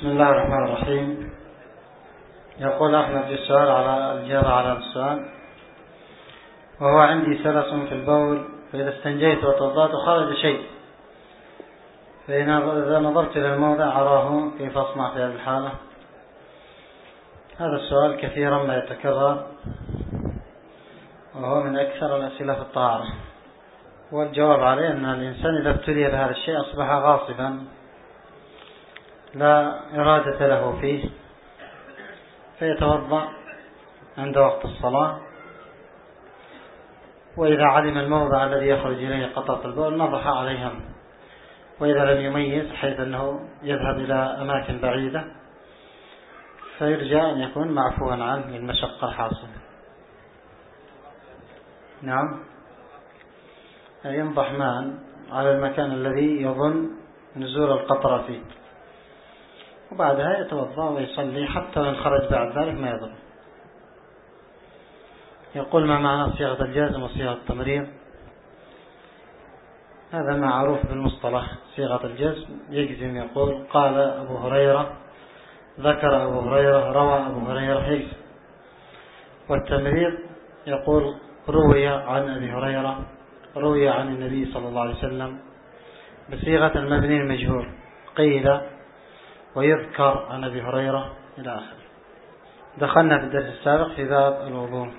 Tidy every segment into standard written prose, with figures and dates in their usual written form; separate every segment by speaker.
Speaker 1: بسم الله الرحمن الرحيم. يقول أحمد في السؤال على الإجابة على السؤال: وهو عندي سلس في البول، فإذا استنجيت وتوضأت خرج شيء، فإذا نظرت إلى الموضع أراه، كيف أصنع في هذه الحالة؟ هذا السؤال كثيرا ما يتكرر، وهو من أكثر الأسئلة في الطهارة، والجواب عليه أن الإنسان إذا ابتلي بهذا الشيء أصبح غاصبا لا إرادة له فيه، فيتوضأ عند وقت الصلاة، وإذا علم الموضع الذي يخرج إليه قطرة البول نضح عليها، وإذا لم يميز حيث أنه يذهب إلى أماكن بعيدة فيرجى أن يكون معفوا عنه للمشقة الحاصلة. نعم، ينضح ماء على المكان الذي يظن نزول القطرة فيه، وبعدها يتوضأ ويصلي حتى وإن خرج بعد ذلك ما يضر. يقول: ما معنى صيغة الجازم وصيغة التمريض؟ هذا معروف بالمصطلح. صيغة الجزم يجزم، يقول: قال أبو هريرة، ذكر أبو هريرة، روى أبو هريرة، يجزم. والتمريض يقول: روي عن أبي هريرة، روي عن النبي صلى الله عليه وسلم، بصيغة المبني المجهول، قيل ويذكر عن أبي هريرة إلى آخر. دخلنا في الدرس السابق في باب الوضوء،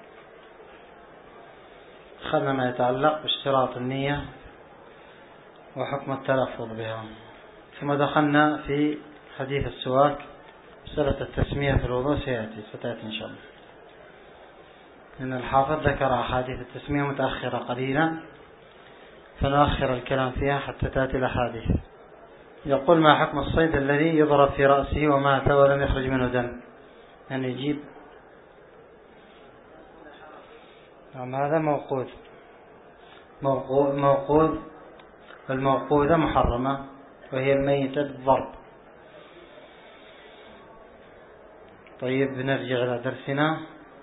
Speaker 1: دخلنا ما يتعلق باشتراط النية وحكم التلفظ بها، ثم دخلنا في حديث السواك. مسألة التسمية في الوضوء ستأتي إن شاء الله، لأن الحافظ ذكر أحاديث التسمية متأخرة قليلا، فنؤخر الكلام فيها حتى تأتي الأحاديث. يقول: ما حكم الصيد الذي يضرب في رأسه ومات ولم يخرج منه دم؟ يعني يجيب. هذا موقوذ، والموقوذة محرمة، وهي الميتة بالضرب. طيب، بنرجع إلى درسنا.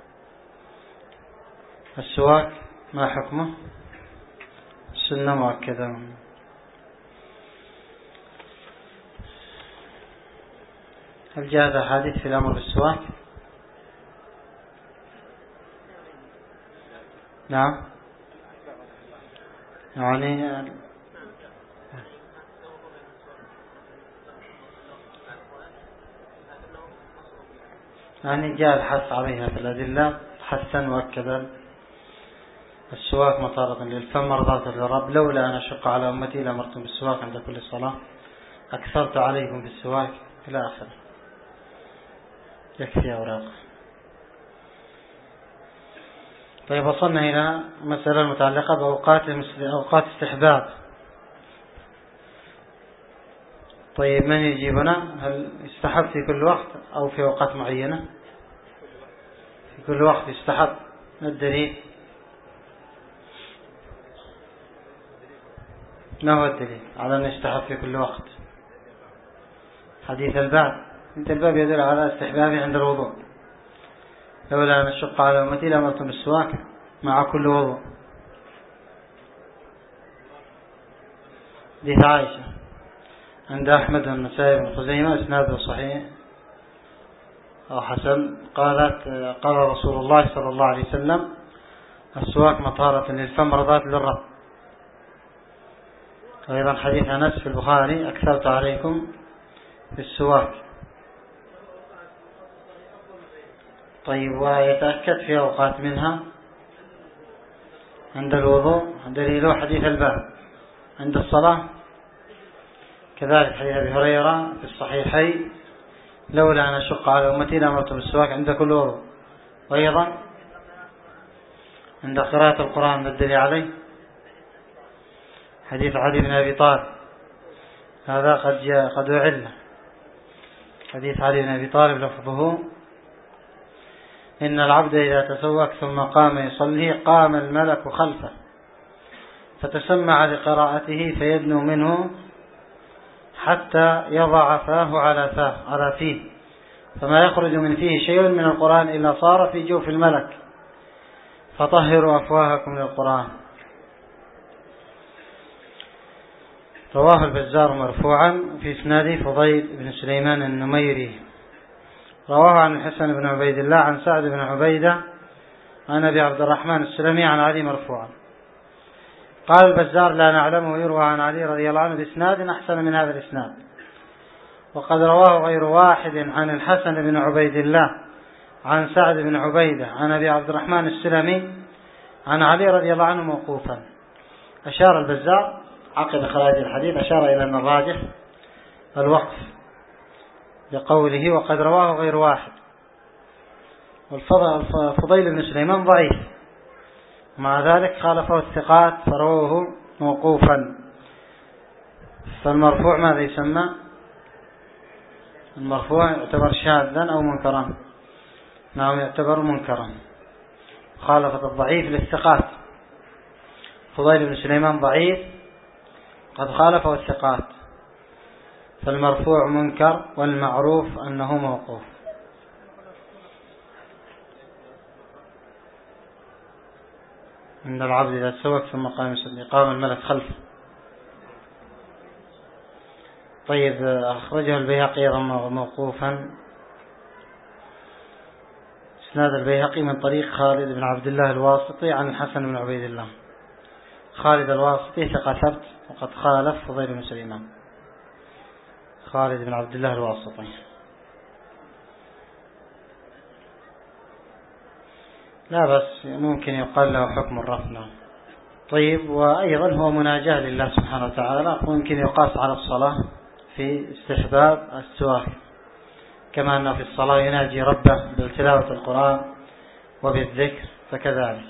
Speaker 1: السواك ما حكمه؟ السنة مؤكدة. هل جاء حديث في الأمر بالسواك؟ نعم، يعني جاء الحث عليها في الأدلة حثا مؤكدا. السواك مطارة للفم مرضاة للرب، لولا أن أشق على أمتي لأمرتم بالسواك عند كل صلاة، أكثرت عليكم بالسواك إلى آخر. يكفي أوراق. طيب، وصلنا إلى مسألة المتعلقة بأوقات استحباب. طيب، من يجيبنا؟ هل يستحب في كل وقت أو في أوقات معينة؟ في كل وقت يستحب. الدليل؟ ما هو الدليل على أن يستحب في كل وقت؟ حديث الباب. الباب يدل على استحبابه عند الوضوء، لولا أن أشق على أمتي لأمرتم بالسواك مع كل وضوء. حديث عائشة عند أحمد والنسائي بن خزيمة، إسناده صحيح أو حسن، قالت: قال رسول الله صلى الله عليه وسلم: السواك مطهرة للفم مرضاة للرب. أيضا حديث أنس في البخاري: أكثرت عليكم بالسواك. طيب، ويتأكد في أوقات منها عند الوضوء. دليله حديث الباب. عند الصلاة كذلك حديث أبي هريرة في الصحيحين: لولا أن أشق على أمتي لأمرتم بالسواك عند كل وضوء. وأيضا عند قراءة القرآن الدليل عليه حديث علي بن أبي طالب، هذا قد أعل. حديث علي بن أبي طالب لفظه: إن العبد إذا تسوك ثم قام يصلي قام الملك خلفه فتسمع لقراءته فيدنو منه حتى يضع فاه على فيه، فما يخرج من فيه شيء من القرآن إلا صار في جوف الملك، فطهروا أفواهكم للقرآن. رواه البزار مرفوعا في إسناده فضيل بن سليمان النميري. رواه عن الحسن بن عبيد الله عن سعد بن عبيدة عن أبي عبد الرحمن السلمي عن علي مرفوعا. قال البزار: لا نعلمه يروى عن علي رضي الله عنه بإسناد أحسن من هذا الإسناد. وقد رواه غير واحد عن الحسن بن عبيد الله عن سعد بن عبيدة عن أبي عبد الرحمن السلمي عن علي رضي الله عنه موقوفا. أشار البزار عقب إخراج الحديث أشار إلى أن الراجح الوقف بقوله وقد رواه غير واحد. والفضيل بن سليمان ضعيف، مع ذلك خالفه الثقات فروه موقوفا. فالمرفوع ماذا يسمى؟ المرفوع يعتبر شاذا أو منكرا. نعم يعتبر منكرا. خالفة الضعيف للثقات. فضيل بن سليمان ضعيف قد خالفه الثقات، فالمرفوع منكر والمعروف أنه موقوف. عند العبد إذا سوك ثم قام الملك خلفه. طيب، أخرجه البيهقي موقوفا. إسناد البيهقي من طريق خالد بن عبد الله الواسطي عن الحسن بن عبيد الله. خالد الواسطي ثقة ثبت وقد خالف فضيل بن سليمان. خالد بن عبد الله الواسطي لا بس ممكن يقال له حكم الرفع. طيب، وأيضا هو مناجاة لله سبحانه وتعالى، ممكن يقاس على الصلاة في استحباب السواك، كما أنه في الصلاة يناجي ربه بالتلاوة القرآن وبالذكر فكذلك.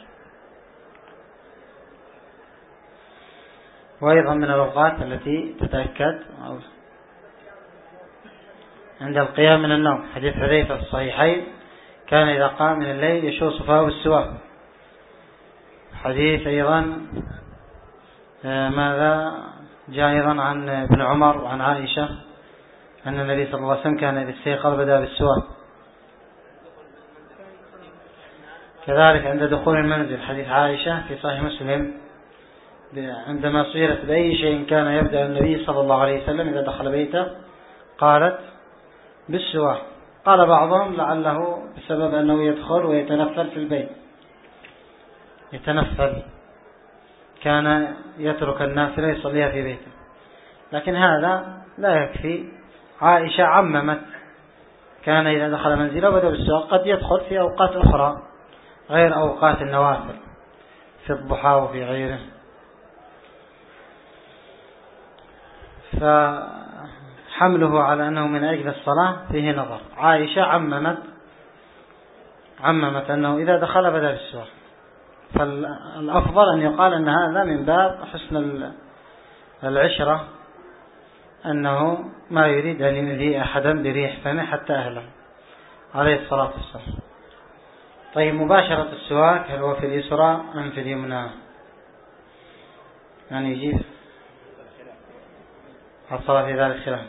Speaker 1: وأيضا من الأوقات التي تتأكد عند القيام من النوم. حديث حذيفة في الصحيحين: كان إذا قام من الليل يشوص فاه بالسواك. حديث أيضا ماذا جاء أيضا عن ابن عمر وعن عائشة أن النبي صلى الله عليه وسلم كان إذا استيقظ بدأ بالسواك. كذلك عند دخول المنزل حديث عائشة في صحيح مسلم عندما سئلت بأي شيء كان يبدأ النبي صلى الله عليه وسلم إذا دخل بيته قالت بالسواك. قال بعضهم لعله بسبب أنه يدخل ويتنفل في البيت، يتنفل، كان يترك النافلة يصليها في بيته، لكن هذا لا يكفي. عائشة عممت: كان إذا دخل منزله بدأ بالسواك. قد يدخل في أوقات أخرى غير أوقات النوافل في الضحى وفي غيره. فحمله على أنه من أجل الصلاة فيه نظر. عائشة عممت أنه إذا دخل بدأ بالسواك، فالأفضل أن يقال أن هذا من باب حسن العشرة، أنه ما يريد أن يؤذي أحدا بريح فمه حتى أهله عليه الصلاة والسلام. طيب، مباشرة السواك هل هو في اليسرى أم في اليمنى؟ يعني يجيب حصل في ذلك خلاف.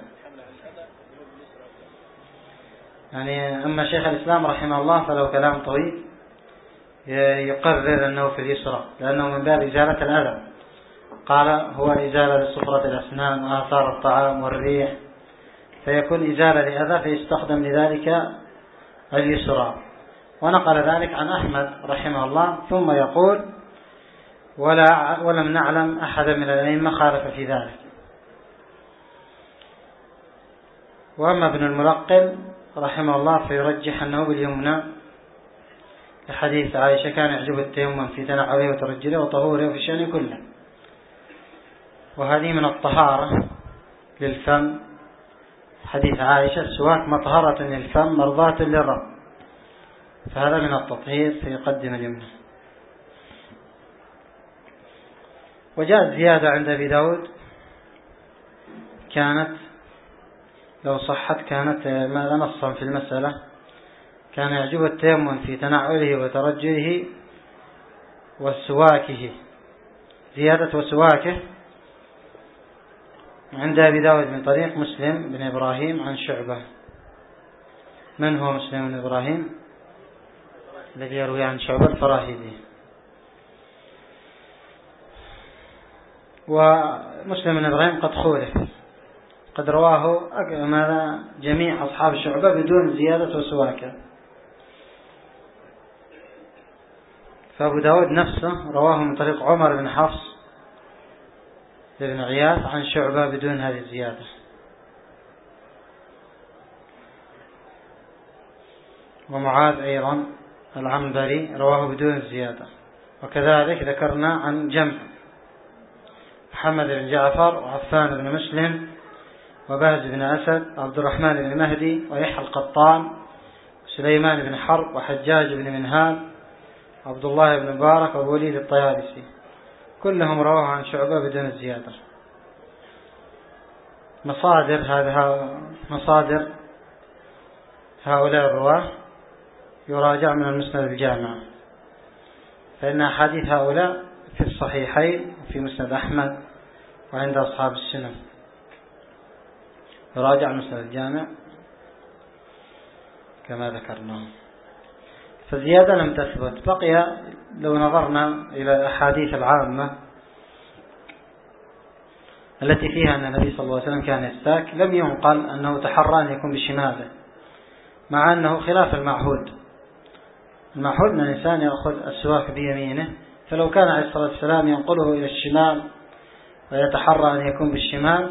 Speaker 1: يعني أما شيخ الإسلام رحمه الله فله كلام طويل يقرر أنه في اليسرى، لأنه من باب إزالة الأذى. قال هو إزالة لصفرة الأسنان وآثار الطعام والريح، فيكون إزالة لأذى فيستخدم لذلك اليسرى. ونقل ذلك عن أحمد رحمه الله، ثم يقول ولم نعلم أحدا من الأئمة خالف في ذلك. وأما ابن الملقن رحمه الله فيرجح أنه باليمنى لحديث عائشة: كان يعجب التيمم في تنعله وترجله وطهوره وفي الشأن كله. وهذه من الطهارة للفم. حديث عائشة: السواك مطهرة للفم مرضاة للرب، فهذا من التطهير فيقدم اليمنى. وجاءت زيادة عند أبي داود كانت لو صحت كانت ماذا نصا في المسألة: كان يعجب التيمم في تنعله وترجله وسواكه. زيادة وسواكه عند أبي داود من طريق مسلم بن إبراهيم عن شعبة. من هو مسلم بن إبراهيم الذي يروي عن شعبة؟ الفراهيدي. ومسلم بن إبراهيم قد خولف، قد رواه جميع أصحاب شعبة بدون زيادة وسواكة. فأبو داود نفسه رواه من طريق عمر بن حفص بن غياث عن شعبة بدون هذه الزيادة. ومعاذ أيضا العنبري رواه بدون الزيادة. وكذلك ذكرنا عن جمع محمد بن جعفر وعفان بن مسلم وبهز بن أسد وعبد الرحمن بن مهدي ويحيى القطان وسليمان بن حرب وحجاج بن منهال وعبد الله بن مبارك ووليد الطيالسي، كلهم رواه عن شعبة بدون الزيادة. مصادر هؤلاء الرواه يراجع من المسند الجامع، فإن أحاديث هؤلاء في الصحيحين وفي مسند أحمد وعند أصحاب السنن، يراجع المسند الجامع كما ذكرنا. فالزيادة لم تثبت. بقي لو نظرنا إلى الأحاديث العامة التي فيها أن النبي صلى الله عليه وسلم كان يستاك، لم ينقل أنه تحرى أن يكون بشماله، مع أنه خلاف المعهود. المعهود أن الإنسان يأخذ السواك بيمينه، فلو كان عليه الصلاة والسلام ينقله إلى الشمال ويتحرى أن يكون بالشمال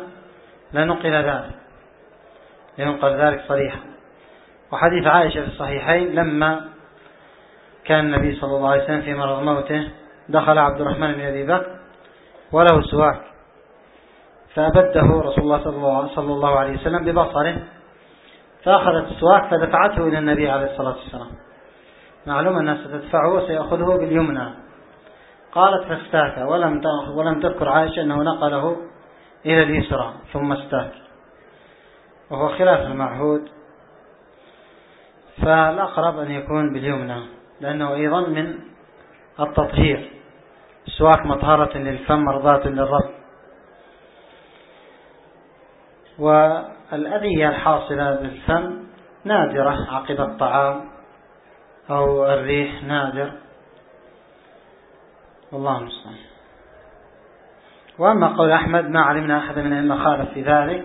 Speaker 1: لننقل ذلك صريحا. وحديث عائشة في الصحيحين لما كان النبي صلى الله عليه وسلم في مرض موته دخل عبد الرحمن بن أبي بكر وله سواك، فأبده رسول الله صلى الله عليه وسلم ببصره، فأخذت السواك فدفعته إلى النبي عليه الصلاة والسلام. معلوم أنها ستدفعه وسيأخذه باليمنى. قالت فاستاك، ولم تذكر عائشة أنه نقله إلى اليسرى ثم استاك، وهو خلاف المعهود. فالأقرب أن يكون باليمنى، لأنه أيضا من التطهير. السواك مطهرة للفم مرضاة للرب. والأذية الحاصلة بالفم نادرة عقب الطعام أو الريح نادر، والله المستعان. وأما قول أحمد ما علمنا أحد من الأئمة خالف في ذلك،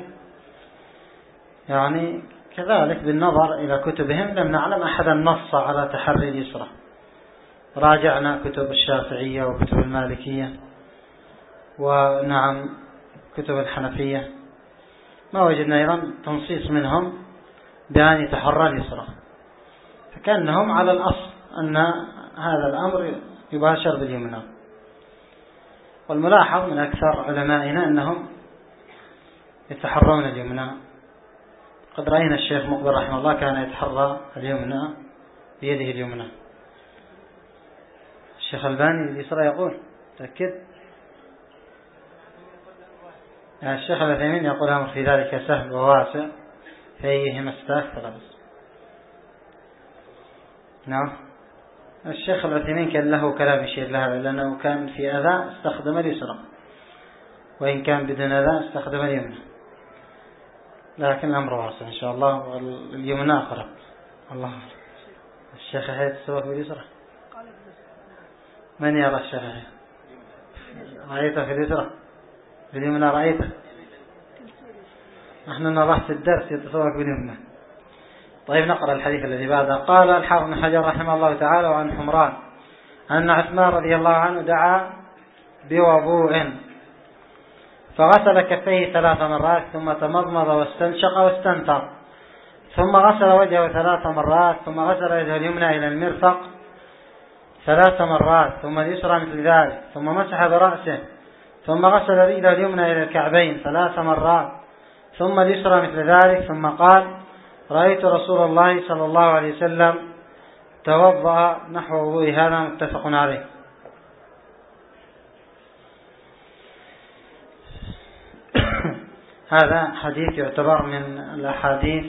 Speaker 1: يعني كذلك بالنظر إلى كتبهم لم نعلم أحدا نص على تحري اليسرى. راجعنا كتب الشافعية وكتب المالكية ونعم كتب الحنفية، ما وجدنا أيضا تنصيص منهم بأن يتحرى اليسرى، فكأنهم على الأصل أن هذا الأمر يباشر باليمنى. والملاحظ من أكثر علمائنا أنهم يتحرون اليمنى. قد رأينا الشيخ مقبل رحمه الله كان يتحرى اليمنى بيده اليمنى. الشيخ الباني اليسرى يقول تأكد. الشيخ العثيمين يقول أمر في ذلك سهل وواسع، فأيهما استاك فلا بأس. نعم. الشيخ العثيمين كان له كلام يشير لها، لأنه كان في أذى استخدم اليسرى، وإن كان بدون أذى استخدم اليمنى، لكن الأمر واسع إن شاء الله، واليمنى أقرب. الله. الشيخ حيث السواك باليسرى، من يرى الشيخ حيث؟ رأيته في اليسرى؟ في اليمنى رأيته؟ نحن نراه في الدرس يتسواك باليمنى. طيب نقرأ الحديث الذي بعده. قال الحافظ بن حجر رحمه الله تعالى: وعن حمران أن عثمان رضي الله عنه دعا بوضوء فغسل كفيه 3 مرات، ثم تمضمض واستنشق واستنثر، ثم غسل وجهه 3 مرات، ثم غسل يده اليمنى إلى المرفق 3 مرات، ثم اليسرى مثل ذلك، ثم مسح برأسه، ثم غسل رجله اليمنى إلى الكعبين 3 مرات، ثم اليسرى مثل ذلك، ثم قال: رأيت رسول الله صلى الله عليه وسلم توضأ نحو وضوء هذا، متفق عليه. هذا حديث يعتبر من الأحاديث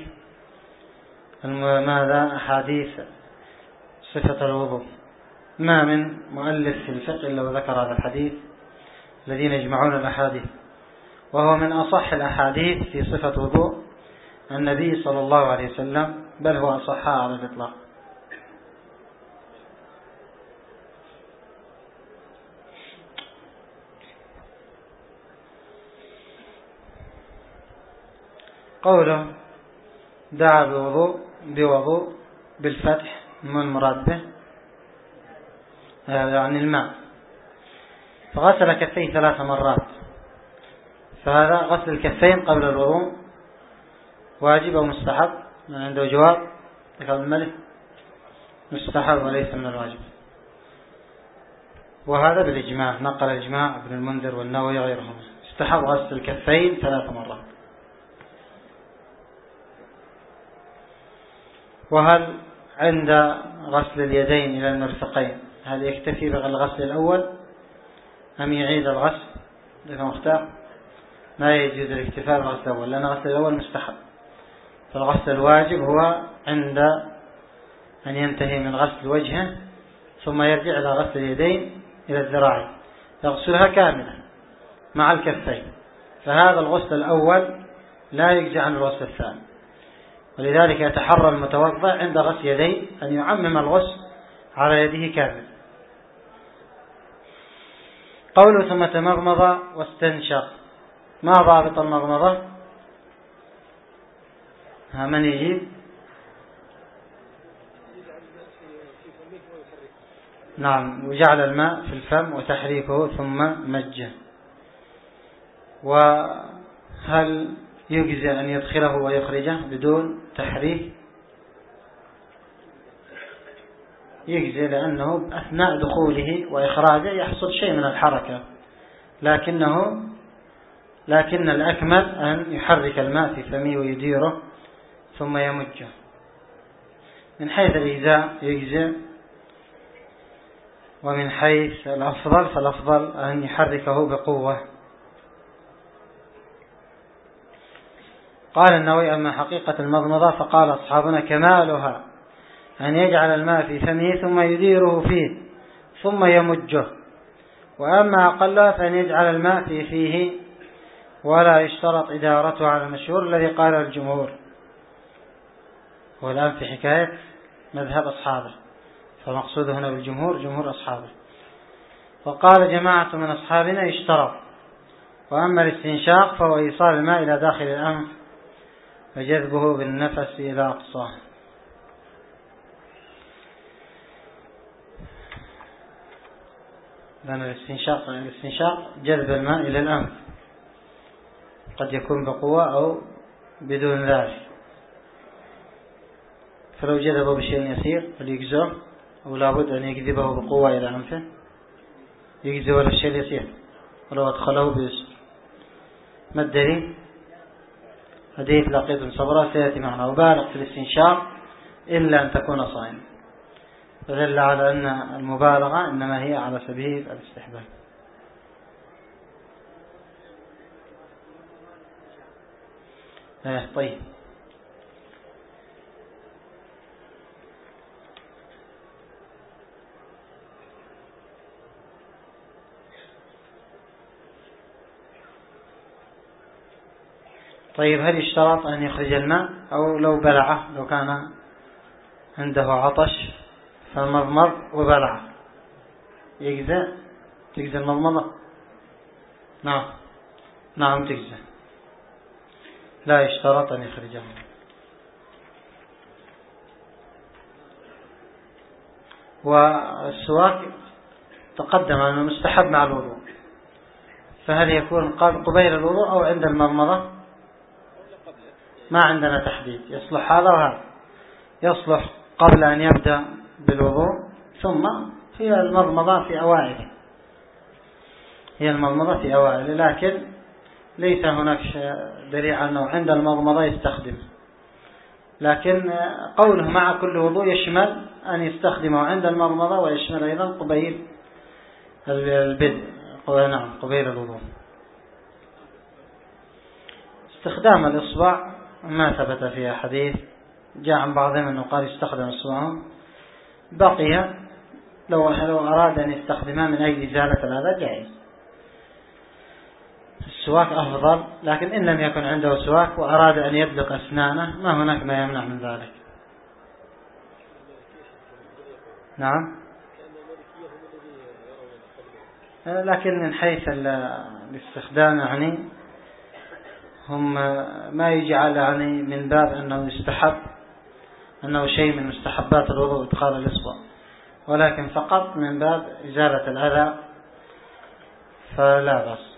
Speaker 1: أحاديث صفة الوضوء. ما من مؤلف في الفقه إلا وذكر هذا الحديث الذين يجمعون الأحاديث، وهو من أصح الأحاديث في صفة وضوء النبي صلى الله عليه وسلم، بل هو أصحها على الإطلاق. قوله دعا بوضوء بالفتح ما المراد به؟ يعني الماء، فغسل كفيه 3 مرات، فهذا غسل الكفين قبل الوضوء واجب أو مستحب؟ من عنده جواب ذكر الملك مستحب وليس من الواجب، وهذا بالإجماع، نقل الإجماع ابن المنذر والنووي وغيرهم، استحب غسل الكفين 3 مرات. وهل عند غسل اليدين إلى المرفقين هل يكتفي بالغسل الأول أم يعيد الغسل؟ لكن مختار ما يجوز الاكتفاء بالغسل الأول، لأن الغسل الأول مستحب، فالغسل الواجب هو عند أن ينتهي من غسل وجهه ثم يرجع إلى غسل اليدين إلى الذراعين، يغسلها كاملة مع الكفين، فهذا الغسل الأول لا يجزي عن الغسل الثاني، ولذلك يتحرى المتوضع عند غسل يديه أن يعمم الغسل على يده كامل. قوله ثم تمضمض واستنشق، ما ضابط المضمضة؟ من يجيب؟ نعم، وجعل الماء في الفم وتحريكه ثم مجه. وهل يجزي أن يدخله ويخرجه بدون تحريك؟ يجزي، لأنه أثناء دخوله وإخراجه يحصل شيء من الحركة، لكن الأكمل أن يحرك الماء في فمه ويديره ثم يمجه. من حيث الإجزاء يجزي، ومن حيث الأفضل فالأفضل أن يحركه بقوة. قال النووي أما حقيقة المضمضة فقال أصحابنا كمالها أن يجعل الماء في فمه ثم يديره فيه ثم يمجه، وأما أقلها فأن يجعل الماء في فيه ولا يشترط إدارته على المشهور الذي قاله الجمهور، والآن في حكاية مذهب أصحابه، فمقصود هنا بالجمهور جمهور أصحابه. وقال جماعة من أصحابنا يشترط. وأما الاستنشاق فهو إيصال الماء إلى داخل الأنف وجذبه بالنفس إلى أقصاه. لأن الاستنشاق جذب الماء إلى الأنف، قد يكون بقوة أو بدون ذلك، فلو جذبه بشيء يسير فليجزه، أو لابد أن يجذبه بقوة إلى أنفه، يجزه ولا الشيء يسير ولو أدخله بيسر. ما الدليل؟ حديث لقيط بن صبرة سيأتي معنا. وبالغ في الاستنشاق إلا أن تكون صائما، فدل على أن المبالغة إنما هي على سبيل الاستحباب. طيب، هل يشترط أن يخرج الماء أو لو بلعه، لو كان عنده عطش فمضمض وبلع تجزي المضمضة؟ نعم تجزي، لا يشترط أن يخرجه. والسواك تقدم أنه مستحب مع الوضوء، فهل يكون قبيل الوضوء أو عند المضمضة؟ ما عندنا تحديد، يصلح هذا وهذا، يصلح قبل أن يبدأ بالوضوء ثم هي المضمضة في أوائله، لكن ليس هناك دليل أنه عند المضمضة يستخدم، لكن قوله مع كل وضوء يشمل أن يستخدمه عند المضمضة ويشمل أيضا قبيل البدء، قبيل الوضوء. استخدام الإصبع ما ثبت فيها حديث، جاء عن بعضهم أنه قال يستخدم إصبعه، بقي لو أراد أن يستخدمها من أجل إزالة الأذى جائز. السواك أفضل، لكن إن لم يكن عنده سواك وأراد أن يدلق أسنانه ما هناك ما يمنع من ذلك. نعم، لكن من حيث الاستخدام يعني هم ما يجعل يعني من باب أنه يستحب، أنه شيء من مستحبات الوضوء إدخال الإصبع، ولكن فقط من باب إزالة الأذى، فلا بأس.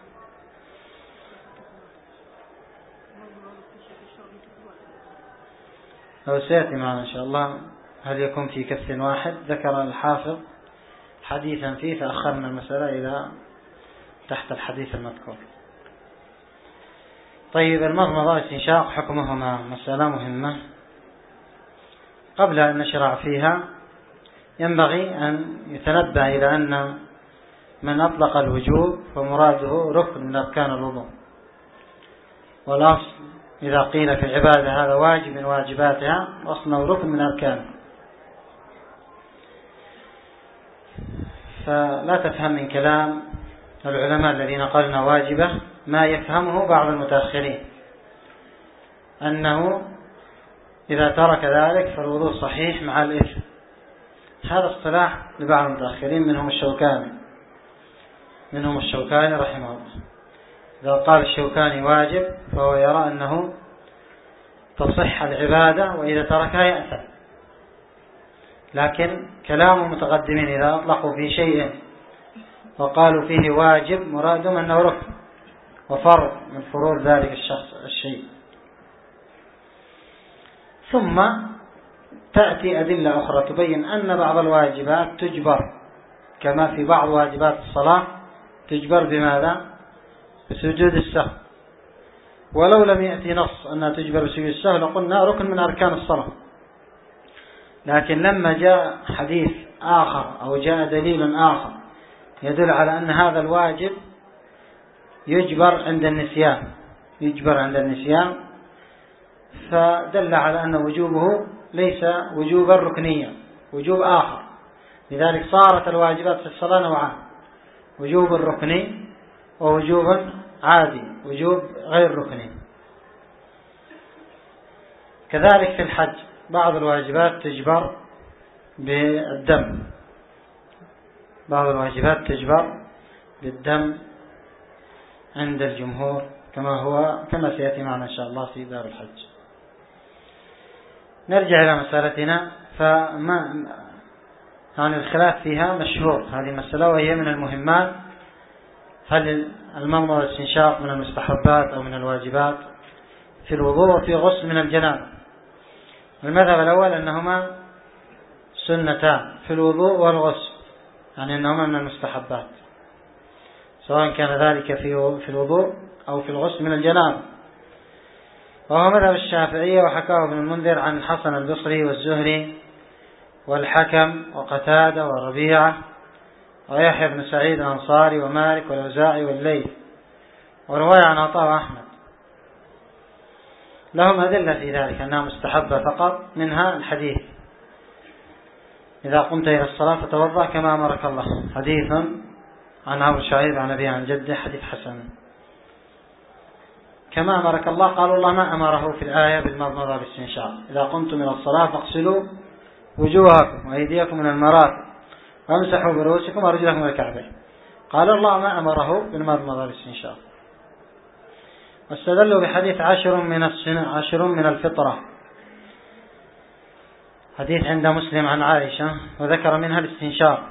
Speaker 1: لو سيأتي معنا إن شاء الله هل يكون في كف واحد. ذكر الحافظ حديثا فيه فأخرنا المسألة إلى تحت الحديث المذكور. طيب، المضمضة والاستنشاق حكمهما مسألة مهمة. قبل أن نشرع فيها ينبغي أن يتنبه إلى أن من أطلق الوجوب فمراده ركن من أركان الوضوء، والأصل إذا قيل في العبادة هذا واجب من واجباتها أصله ركن من أركانه. فلا تفهم من كلام العلماء الذين قالنا واجبة ما يفهمه بعض المتأخرين أنه إذا ترك ذلك فالوضوء صحيح مع الإثم. هذا اصطلاح لبعض المتأخرين منهم الشوكاني رحمه الله. إذا قال الشوكاني واجب فهو يرى أنه تصح العبادة وإذا تركها يأثم. لكن كلام المتقدمين إذا أطلقوا في شيء وقالوا فيه واجب مرادهم أنه ركن وفرض من فروض ذلك الشيء. ثم تأتي أدلة أخرى تبين أن بعض الواجبات تجبر، كما في بعض واجبات الصلاة تجبر بماذا؟ بسجود السهو. ولو لم يأتي نص أنها تجبر بسجود السهو لقلنا ركن من أركان الصلاة، لكن لما جاء حديث آخر أو جاء دليل آخر يدل على أن هذا الواجب يجبر عند النسيان، فدل على أن وجوبه ليس وجوبا ركنيا، وجوب آخر. لذلك صارت الواجبات في الصلاة نوعان: وجوب ركني ووجوب عادي، وجوب غير ركني. كذلك في الحج بعض الواجبات تجبر بالدم، عند الجمهور كما سيأتي معنا إن شاء الله في باب الحج. نرجع إلى مسألتنا. يعني الخلاف فيها مشهور هذه المسألة، وهي من المهمات: هل المضمضة والاستنشاق من المستحبات أو من الواجبات في الوضوء وفي غسل من الجنابة؟ المذهب الأول أنهما سنتان في الوضوء والغسل، يعني أنهما من المستحبات، سواء كان ذلك في الوضوء أو في الغسل من الجنابة. وهو مذهب الشافعية، وحكاه ابن المنذر عن الحسن البصري والزهري والحكم وقتادة وربيعة ويحيى بن سعيد الأنصاري ومالك والأوزاعي والليث، ورواية عن عطاء وأحمد. لهم أدلة في ذلك أنها مستحبة فقط، منها الحديث: إذا قمت إلى الصلاة فتوضأ كما أمرك الله، حديث عن عمرو شعيب عن أبيه عن جده، حديث حسن. كما أمرك الله، قالوا الله ما أمره في الآية بالمضمضة والاستنشاق: إذا قمتم إلى الصلاة فاغسلوا وجوهكم وأيديكم من المرافق وامسحوا برؤوسكم وأرجلكم إلى الكعبين. قال الله ما أمره بالمضمضة والاستنشاق. واستدلوا بحديث 10 من الفطرة، حديث عند مسلم عن عائشة، وذكر منها الاستنشاق،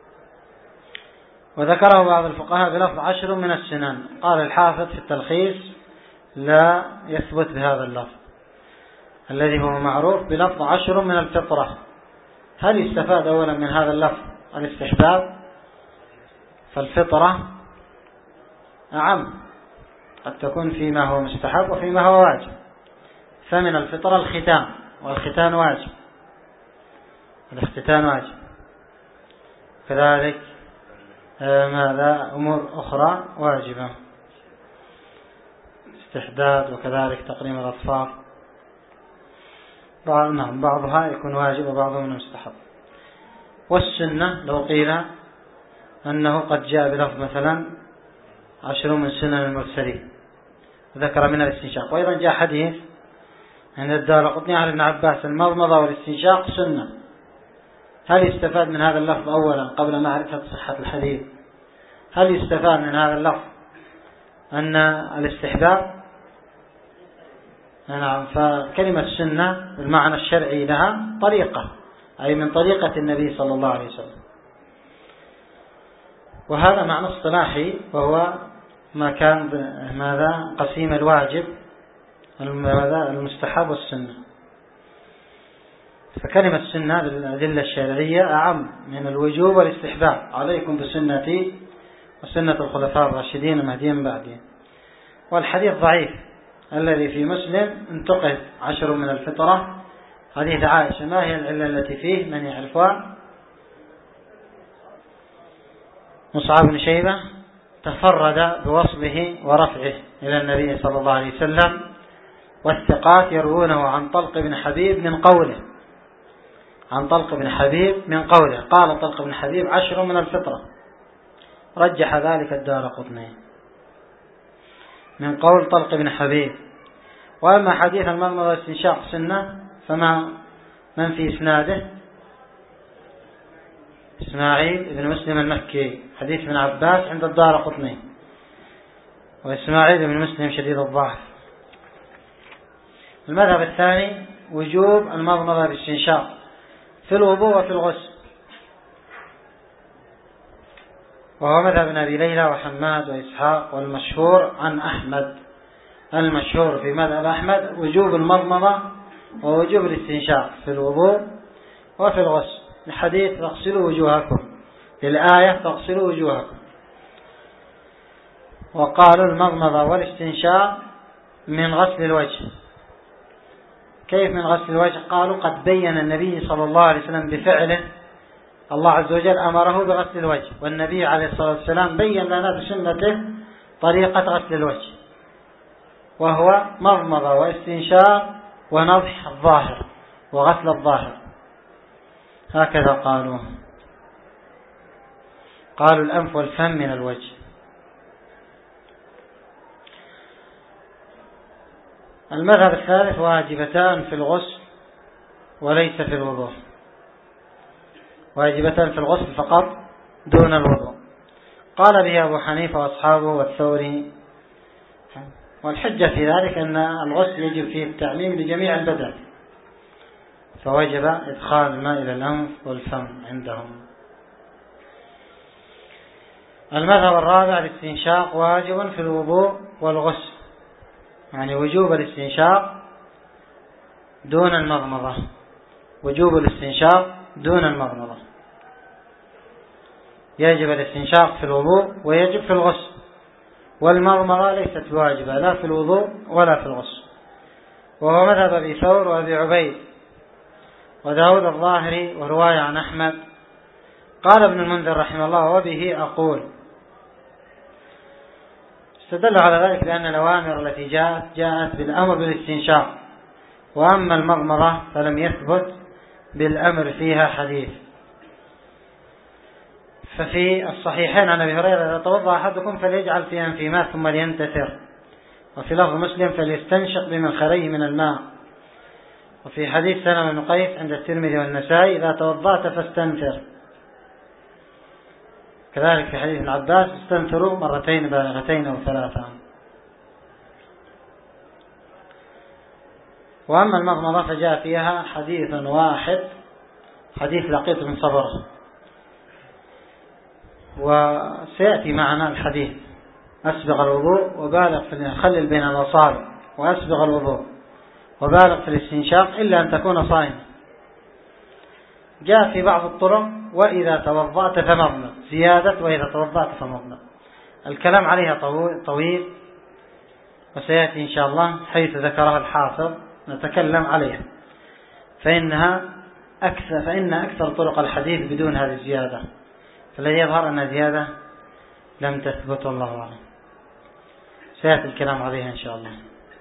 Speaker 1: وذكره بعض الفقهاء بلفظ 10 من السنن. قال الحافظ في التلخيص: لا يثبت بهذا اللفظ الذي هو معروف بلفظ 10 من الفطرة. هل يستفاد أولا من هذا اللفظ الاستحباب؟ فالفطرة أعم، قد تكون فيما هو مستحب وفيما هو واجب. فمن الفطرة الختان، والختان واجب، الاختتان واجب. كذلك ماذا أمور أخرى واجبة، استحداد، وكذلك تقليم الأطفال. بعضها يكون واجب وبعضها من المستحب. والسنة لو قيل أنه قد جاء بلفظ مثلا 10 من سنن المرسلين، ذكر منها الاستنشاق. وأيضا جاء حديث عند الدارقطني عن ابن عباس: المضمضة والاستنشاق سنة. هل يستفاد من هذا اللفظ أولا قبل معرفة صحة الحديث؟ هل يستفاد من هذا اللفظ أن الاستحباب؟ نعم. فكلمة السنة بالمعنى الشرعي لها طريقة، أي من طريقة النبي صلى الله عليه وسلم. وهذا معنى اصطلاحي، وهو ما كان ماذا قسيم الواجب المستحب والسنة. فكلمة السنة بالأدلة الشرعية أعم من الوجوب والاستحباب. عليكم بسنتي وسنة الخلفاء الراشدين المهديين من بعدي. والحديث ضعيف الذي في مسلم انتقد 10 من الفطرة، حديث عائشة، ما هي العلة التي فيه؟ من يعرفها؟ مصعب بن شيبة تفرد بوصله ورفعه إلى النبي صلى الله عليه وسلم، والثقات يروونه عن طلق بن حبيب من قوله، عن طلق بن حبيب من قوله، قال طلق بن حبيب 10 من الفطرة، رجح ذلك الدارقطني من قول طلق بن حبيب. وأما حديث المضمضة والاستنشاق سنة من في إسناده؟ إسماعيل بن مسلم المكي، حديث ابن عباس عند الدارقطني، وإسماعيل بن مسلم شديد الضعف. المذهب الثاني وجوب المضمضة بالاستنشاق في الوضوء وفي الغسل، وهو مذهب أبي ليلى وحماد وإسحاق، والمشهور عن أحمد، المشهور في مذهب أحمد وجوب المضمضة ووجوب الاستنشاق في الوضوء وفي الغسل، الحديث فاغسلوا وجوهكم، للآية فاغسلوا وجوهكم. وقالوا المضمضة والاستنشاق من غسل الوجه. كيف من غسل الوجه؟ قالوا قد بين النبي صلى الله عليه وسلم بفعله، الله عز وجل أمره بغسل الوجه، والنبي عليه الصلاة والسلام بين لنا بسنته طريقة غسل الوجه، وهو مضمضة واستنشاق ونضح الظاهر وغسل الظاهر، هكذا قالوا الأنف والفم من الوجه. المذهب الثالث واجبتان في الغسل وليس في الوضوء، واجبتان في الغسل فقط دون الوضوء. قال به أبو حنيفة وأصحابه والثوري، والحجة في ذلك أن الغسل يجب فيه التعميم لجميع البدن، فوجب إدخال الماء إلى الأنف والفم عندهم. المذهب الرابع الاستنشاق واجب في الوضوء والغسل، يعني وجوب الاستنشاق دون المضمضة، وجوب الاستنشاق دون المضمضة، يجب الاستنشاق في الوضوء ويجب في الغسل، والمضمضة ليست واجبة لا في الوضوء ولا في الغسل. وهو مذهب أبي ثور وأبي عبيد وداود الظاهري ورواية عن أحمد. قال ابن المنذر رحمه الله وبه أقول. استدل على ذلك بأن الأوامر التي جاءت بالأمر بالاستنشاق، وأما المضمضة فلم يثبت بالأمر فيها حديث. ففي الصحيحين عن أبي هريرة إذا توضأ أحدكم فليجعل في أنفه ماء ثم لينتثر، وفي لفظ مسلم فليستنشق بمنخريه من الماء. وفي حديث سلمة بن قيس عند الترمذي والنسائي إذا توضأت فاستنثر. كذلك في حديث ابن عباس استنثروا مرتين بالغتين أو 3. وأما المضمضة فجاء فيها حديث واحد، حديث لقيط بن صبر، وسيأتي معنا الحديث أسبغ الوضوء وبالغ في خلل بين الأصابع، وأسبغ الوضوء وبالغ في الاستنشاق إلا أن تكون صائما. جاء في بعض الطرق وإذا توضأت فمضمض، زيادة وإذا توضأت فمضمض. الكلام عليها طويل، وسيأتي إن شاء الله حيث ذكرها الحافظ نتكلم عليها، فإن أكثر طرق الحديث بدون هذه الزيادة، فالذي يظهر أن زيادة لم تثبت، الله أعلم. سيأتي الكلام عليها إن شاء الله.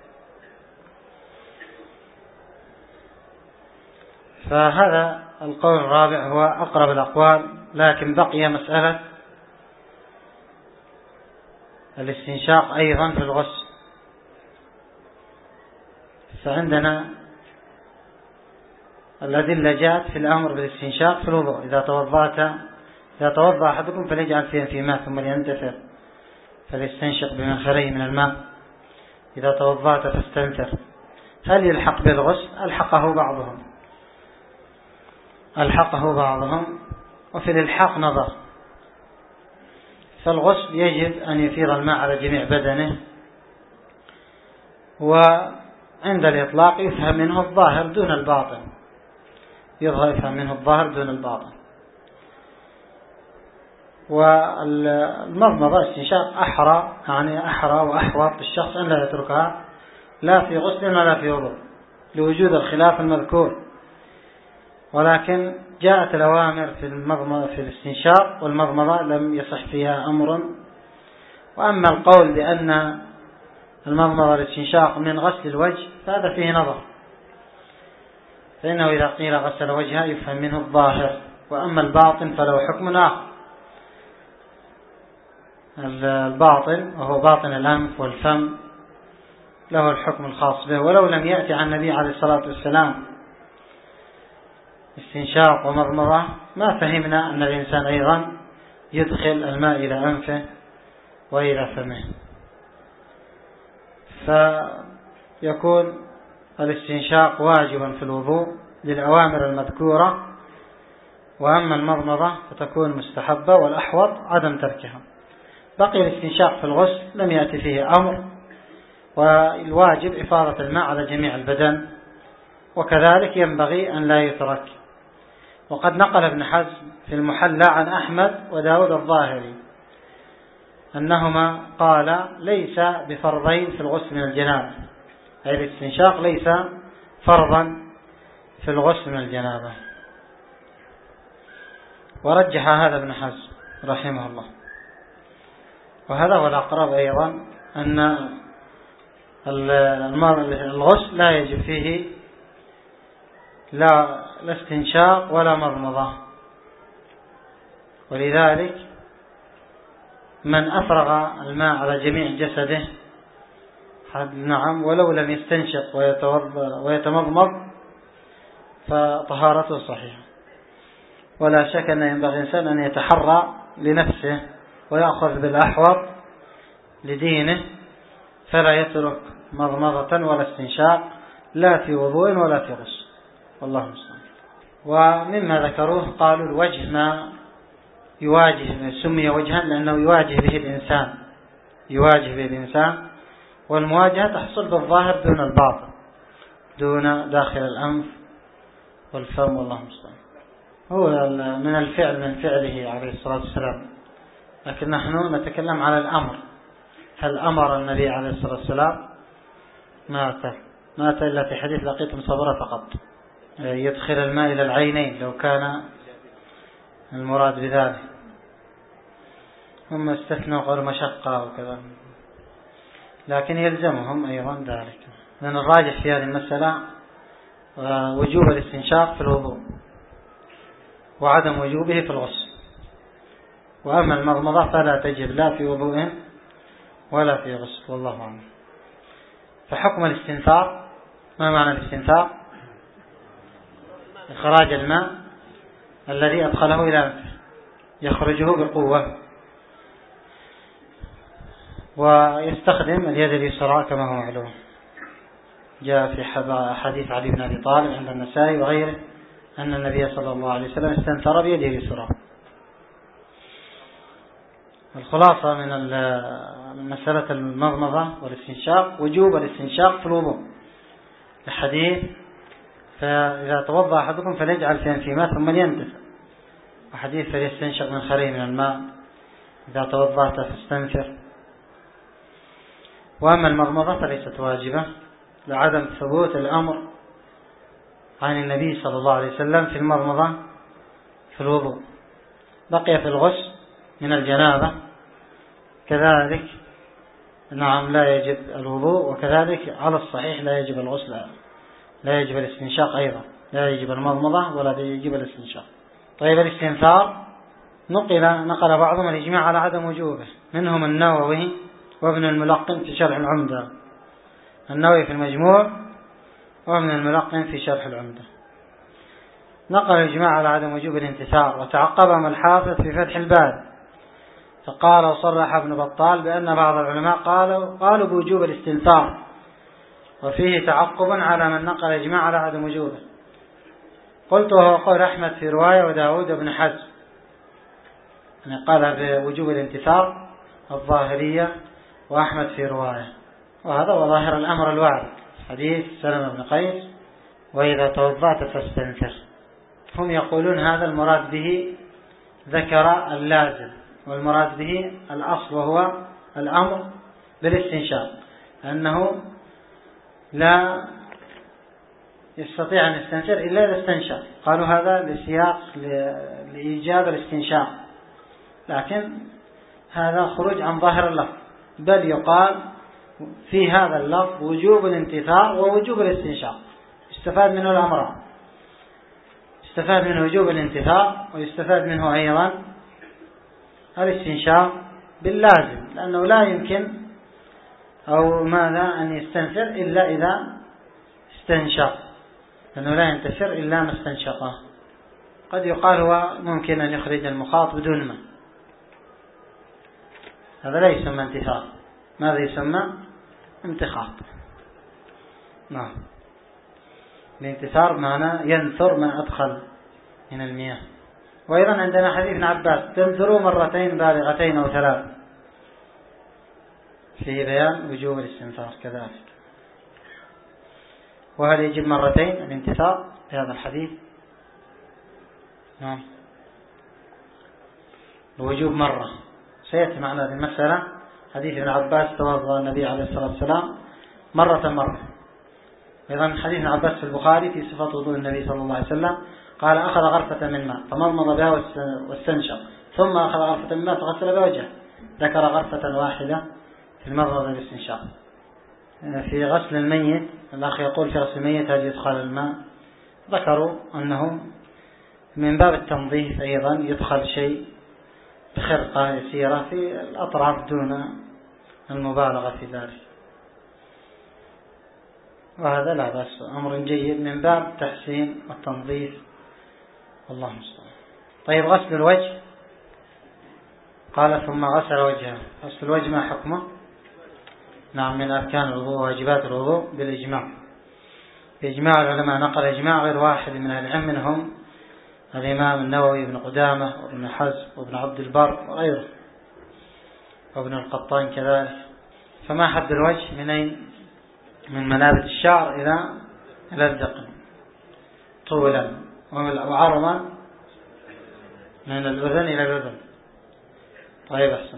Speaker 1: فهذا القول الرابع هو أقرب الأقوال، لكن بقي مسألة الاستنشاق أيضا في الغسل. فعندنا الأدلة جاءت في الأمر بالاستنشاق في الوضوء، إذا توضأ أحدكم فليجعل في ماء ثم لينتثر فليستنشق بمنخريه من الماء، إذا توضأت فاستنثر. هل يلحق بالغسل؟ ألحقه بعضهم وفي الإلحاق نظر. فالغسل يجب أن يفيض الماء على جميع بدنه، وعند الإطلاق يفهم منه الظاهر دون الباطن، يفهم منه الظاهر دون الباطن. والمضمضة استنشاق أحرى وأحوط الشخص أن لا يتركها لا في غسل ولا في وضوء لوجود الخلاف المذكور، ولكن جاءت الأوامر في المضمضة في الاستنشاق والمضمضة لم يصح فيها أمر. وأما القول بأن المضمضة والاستنشاق من غسل الوجه فهذا فيه نظر، فإنه إذا قيل غسل وجهه يفهم منه الظاهر، وأما الباطن فله حكم آخر. الباطن وهو باطن الأنف والفم له الحكم الخاص به، ولو لم يأتي عن النبي عليه الصلاة والسلام استنشاق ومضمضة ما فهمنا أن الإنسان أيضا يدخل الماء إلى أنفه وإلى فمه. فيكون الاستنشاق واجبا في الوضوء للأوامر المذكورة، وأما المضمضة فتكون مستحبة، والأحوط عدم تركها. بقي الاستنشاق في الغسل لم يأتي فيه أمر، والواجب إفاضة الماء على جميع البدن، وكذلك ينبغي أن لا يترك. وقد نقل ابن حزم في المحلى عن أحمد وداود الظاهري أنهما قال ليس بفرضين في الغسل من الجنابة، أي الاستنشاق ليس فرضا في الغسل من الجنابة. ورجح هذا ابن حزم رحمه الله. وهذا هو الأقرب أيضا، أن الغسل لا يجب فيه لا استنشاق ولا مضمضة، ولذلك من أفرغ الماء على جميع جسده نعم ولو لم يستنشق ويتمضمض فطهارته صحيحة. ولا شك أن ينبغي الإنسان أن يتحرى لنفسه ويأخذ بالأحوط لدينه، فلا يترك مضمضة ولا استنشاق لا في وضوء ولا في غسل، والله المستعان. ومما ذكروه قالوا الوجه ما يواجه، سمي وجها لأنه يواجه به الإنسان، والمواجهة تحصل بالظاهر دون الباطن، دون داخل الأنف والفم، والله المستعان. هو من الفعل من فعله عليه الصلاة والسلام، لكن نحن نتكلم على الأمر. هل أمر النبي عليه الصلاة والسلام؟ ما أتى إلا في حديث لقيتم صبرا فقط، يدخل الماء إلى العينين لو كان المراد بذلك. هم استثنوا غير مشقة وكذا، لكن يلزمهم أيضا ذلك، لأن الراجح في هذه المسألة وجوب الاستنشاق في الوضوء وعدم وجوبه في الغسل. وأما المضمضة فلا تجب لا في وضوء ولا في غسل، والله أعلم. فحكم الاستنثار، ما معنى الاستنثار؟ إخراج الماء الذي أدخله إلى أنفه، يخرجه بقوة، ويستخدم اليد اليسرى كما هو معلوم. جاء في حديث علي بن أبي طالب عند النسائي وغيره أن النبي صلى الله عليه وسلم استنثر بيده اليسرى. الخلاصة من مسألة المضمضة والاستنشاق وجوب الاستنشاق في الوضوء، الحديث فإذا توضأ أحدكم فليجعل في أنفه ماء ثم لينتفع، وحديث فليستنشق من خريه من الماء إذا توضأت فاستنثر. وأما المضمضة فليست واجبة لعدم ثبوت الأمر عن النبي صلى الله عليه وسلم في المضمضة في الوضوء. بقي في الغسل من الجنابة كذلك نعم لا يجب الوضوء، وكذلك على الصحيح لا يجب الغسل، لا يجب الاستنشاق أيضا، لا يجب المضمضة ولا يجب الاستنشاق. طيب الاستنثار نقل بعضهم الإجماع على عدم وجوبه، منهم النووي وابن الملقن في شرح العمدة، النووي في المجموع وابن الملقن في شرح العمدة. نقل الإجماع على عدم وجوب الانتثار، وتعقبهم الحافظ في فتح الباري فقال وصرح ابن بطال بأن بعض العلماء قالوا بوجوب الاستنثار، وفيه تعقب على من نقل إجماع على عدم وجوبه. قلت وهو قول أحمد في رواية وداود بن حزم، يعني قال بوجوب الانتثار الظاهرية وأحمد في رواية، وهذا هو ظاهر الأمر الوارد حديث سلمة بن قيس وإذا توضأت فاستنثر. هم يقولون هذا المراد به ذكر اللازم، والمراد به الأصل وهو الأمر بالاستنشاق، أنه لا يستطيع أن يستنشق إلا إذا استنشق. قالوا هذا لسياق لإيجاب الاستنشاق، لكن هذا خروج عن ظاهر اللفظ، بل يقال في هذا اللفظ وجوب الانتثار ووجوب الاستنشاق، يستفاد منه الأمران، يستفاد منه وجوب الانتثار ويستفاد منه أيضا الاستنشاق باللازم، لأنه لا يمكن أو ماذا أن يستنثر إلا إذا استنشق، لأنه لا ينتثر إلا ما استنشقه. قد يقال هو ممكن أن يخرج المخاط بدون ما، هذا لا يسمى انتثار، ماذا يسمى؟ انتخاط. نعم، الانتثار معنى ينثر ما أدخل من المياه. وأيضا عندنا حديث ابن عباس تنثروا مرتين بالغتين أو ثلاث، فيه بيان وجوب الاستنثار كذلك. وهل يجب مرتين الانتثار في هذا الحديث؟ نعم، الوجوب مرة، سيأتي معنا هذه المسألة. حديث ابن عباس توضأ النبي عليه الصلاة والسلام مرة. أيضا حديث ابن عباس في البخاري في صفة وضوء النبي صلى الله عليه وسلم قال أخذ غرفة من ماء فمضمض بها واستنشق، ثم أخذ غرفة من ماء فغسل بوجهه، ذكر غرفة واحدة في المضمض والاستنشاق. في غسل الميت الأخ يقول في غسل الميت هل يدخل الماء؟ ذكروا أنه من باب التنظيف أيضا يدخل شيء بخرقة يسيرة في الأطراف دون المبالغة في ذلك، وهذا لا بأس، أمر جيد من باب التحسين والتنظيف، والله المستعان. طيب غسل الوجه، قال ثم غسل وجهه. غسل الوجه ما حكمه؟ نعم، من أركان الوضوء وواجبات الوضوء بالإجماع، بإجماع العلماء، نقل إجماع غير واحد من العلم، منهم الإمام النووي بن قدامة وابن حزم وابن عبد البر وغيره وابن القطان كذلك. فما حد الوجه من أين؟ من منابت الشعر إلى الذقن طولا، وعرضا من الأذن إلى الأذن. طيب أحسن.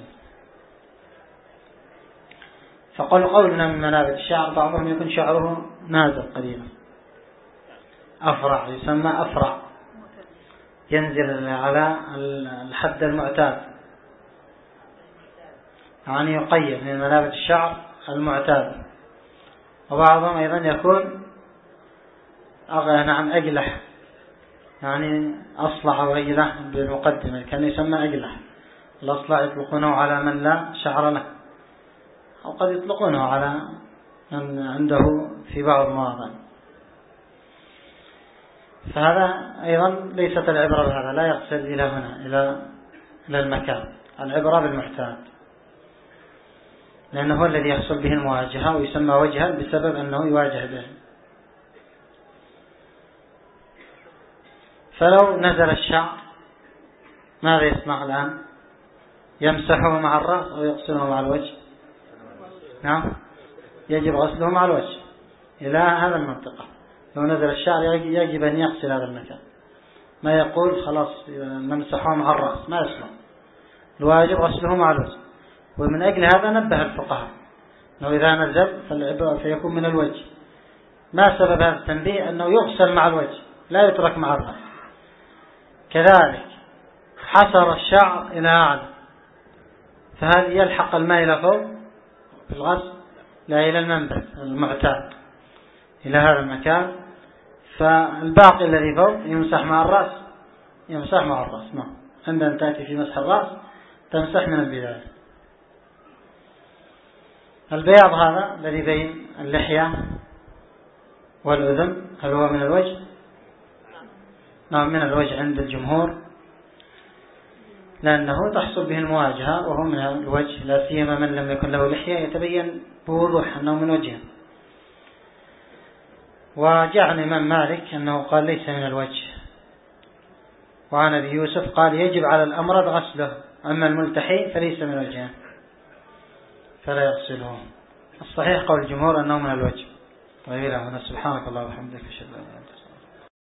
Speaker 1: قولنا من منابت الشعر، بعضهم يكون شعره نازل قليلا أفرع، يسمى أفرع، ينزل على الحد المعتاد، يعني يقيد من منابت الشعر المعتاد. وبعضهم أيضا يكون أقلح، يعني أصلع أو أقلح بالمقدمة، كان يسمى أقلح. الأصلع يطلقونه على من لا شعر له، أو قد يطلقونه على من عنده في بعض المواضع. فهذا أيضا ليست العبرة بهذا، لا يغسل إلى هنا إلى المكان، العبرة بالمعتاد، لأنه هو الذي يحصل به المواجهة ويسمى وجها بسبب أنه يواجه به. فلو نزل الشعر ماذا يصنع الآن؟ يمسحه مع الرأس أو يغسله مع الوجه؟ نعم، يجب غسله مع الوجه إلى هذا المنطقة. لو نزل الشعر يجب أن يغسل هذا المكان، ما يقول خلاص نمسحه مع الرأس، ما يصنع، الواجب غسله مع الوجه. ومن أجل هذا نبه الفقهاء أنه إذا نزل فيكون من الوجه. ما سبب هذا التنبيه؟ أنه يغسل مع الوجه لا يترك مع الرأس. كذلك حصر الشعر إلى أعلى، فهل يلحق الماء إلى فوق في الغسل؟ لا، إلى المنبت المعتاد، إلى هذا المكان. فالباقي الذي فوق يمسح مع الرأس، يمسح مع الرأس. نعم، عندما تأتي في مسح الرأس تمسح من البداية. البياض هذا الذي بين اللحية والأذن هل هو من الوجه؟ نعم، من الوجه عند الجمهور، لأنه تحصل به المواجهة وهو من الوجه، لا سيما من لم يكن له لحية يتبين بوضوح أنه من وجهه. وجاء عن الإمام مالك أنه قال ليس من الوجه، وعن أبي يوسف قال يجب على الأمرض غسله، أما الملتحي فليس من الوجه فلا يغسله. الصحيح قول الجمهور أنه من الوجه. طيب، سبحانك الله وبحمدك، أشهد أن لا إله إلا أنت.